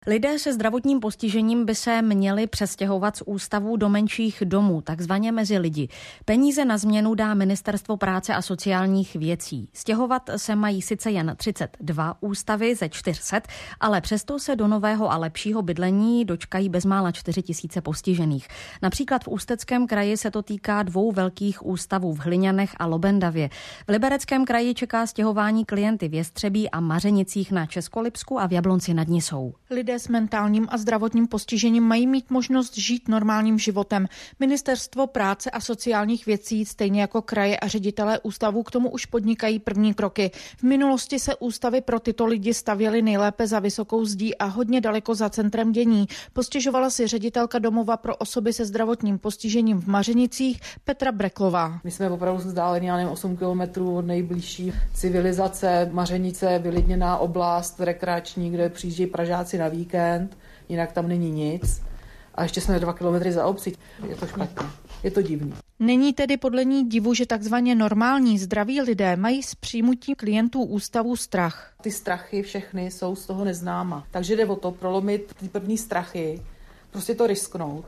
Lidé se zdravotním postižením by se měli přestěhovat z ústavů do menších domů, takzvaně mezi lidi. Peníze na změnu dá Ministerstvo práce a sociálních věcí. Stěhovat se mají sice jen 32 ústavy ze 400, ale přesto se do nového a lepšího bydlení dočkají bezmála 4 000 postižených. Například v Ústeckém kraji se to týká 2 velkých ústavů v Hliňanech a Lobendavě. V Libereckém kraji čeká stěhování klienty v Jestřebí a Mařenicích na Českolipsku a v Jablonci nad Nisou. Lidé s mentálním a zdravotním postižením mají mít možnost žít normálním životem. Ministerstvo práce a sociálních věcí, stejně jako kraje a ředitelé ústavů, k tomu už podnikají první kroky. V minulosti se ústavy pro tyto lidi stavěly nejlépe za vysokou zdí a hodně daleko za centrem dění. Postěžovala si ředitelka domova pro osoby se zdravotním postižením v Mařenicích Petra Breklová. My jsme opravdu vzdáleni 8 kilometrů od nejbližší civilizace. Mařenice, vylidněná oblast, rekreační, kde přijíždějí Pražáci na víkend, jinak tam není nic. A ještě jsme 2 kilometry za obcí. Je to špatně. Je to divný. Není tedy podle ní divu, že takzvaně normální zdraví lidé mají z přijmutí klientů ústavu strach. Ty strachy všechny jsou z toho neznáma. Takže jde o to prolomit ty první strachy, prostě to risknout.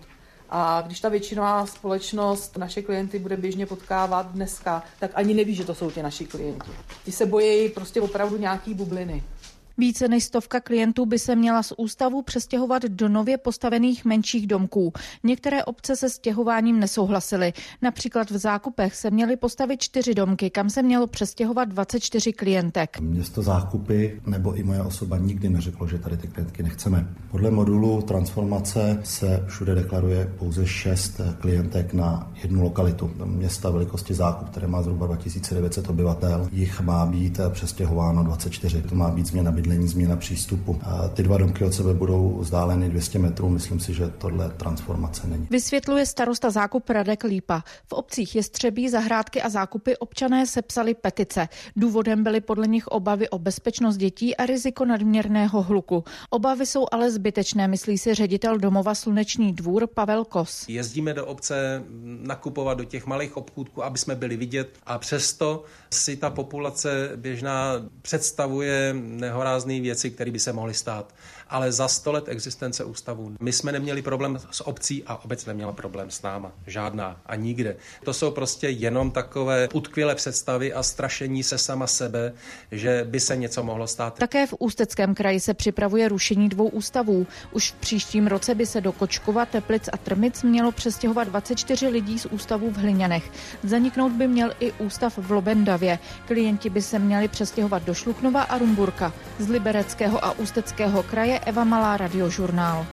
A když ta většinová společnost naše klienty bude běžně potkávat dneska, tak ani neví, že to jsou ti naši klienti. Ti se bojí prostě opravdu nějaký bubliny. Více než 100 klientů by se měla z ústavu přestěhovat do nově postavených menších domků. Některé obce se stěhováním nesouhlasily. Například v Zákupech se měly postavit 4 domky, kam se mělo přestěhovat 24 klientek. Město Zákupy nebo i moje osoba nikdy neřeklo, že tady ty klientky nechceme. Podle modulu transformace se všude deklaruje pouze 6 klientek na jednu lokalitu. Města velikosti Zákup, které má zhruba 2900 obyvatel, jich má být přestěhováno 24. To má být změna bydlení, změna přístupu. A ty 2 domky od sebe budou vzdáleny 200 metrů. Myslím si, že tohle transformace není. Vysvětluje starosta Zákup Radek Lípa. V obcích Jestřebí, Zahrádky a Zákupy občané sepsali petice. Důvodem byly podle nich obavy o bezpečnost dětí a riziko nadměrného hluku. Obavy jsou ale zbytečné, myslí si ředitel domova Sluneční dvůr Pavel Kos. Jezdíme do obce nakupovat do těch malých obchůdků, aby jsme byli vidět, a přesto si ta populace běžná představuje nehorázné věci, které by se mohly stát. Ale za 100 let existence ústavu my jsme neměli problém s obcí a obec neměla problém s náma. Žádná a nikde. To jsou prostě jenom takové utkvělé představy a strašení se sama sebe, že by se něco mohlo stát. Také v Ústeckém kraji se připravuje rušení 2 ústavů. Už v příštím roce by se do Kočkova, Teplic a Trmic mělo přestěhovat 24 lidí z ústavů v Hliňanech. Zaniknout by měl i ústav v Lobendavě. Klienti by se měli přestěhovat do Šluknova a Rumburka. Z Libereckého a Ústeckého kraje Eva Malá, Radiožurnál.